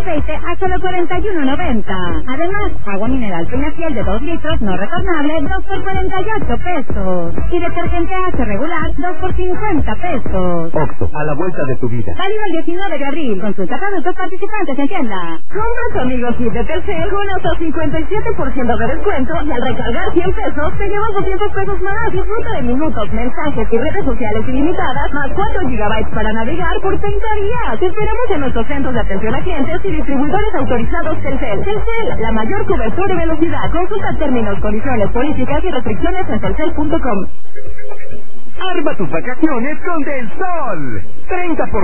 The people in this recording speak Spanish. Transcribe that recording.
aceite a solo $41.90. Además, agua mineral Peñafiel de 2 litros no retornable, 2 por $48. Y detergente H regular, 2 por $50. Oxxo, a la vuelta de tu vida. Válido el 19 de abril. Consulta productos participantes en tienda. Compra tu amigo kit de Telcel con hasta 57% de descuento y al recargar 100 pesos te llevas 200 pesos más. Disfruta de minutos, mensajes y redes sociales ilimitadas más 4 gigabytes para navegar por 30 días. Te esperamos en nuestros centros de atención a clientes y distribuidores autorizados Telcel. Telcel, la mayor cobertura y velocidad. Consulta términos, condiciones, políticas y restricciones en telcel.com. Arma tus vacaciones con Del Sol. 30%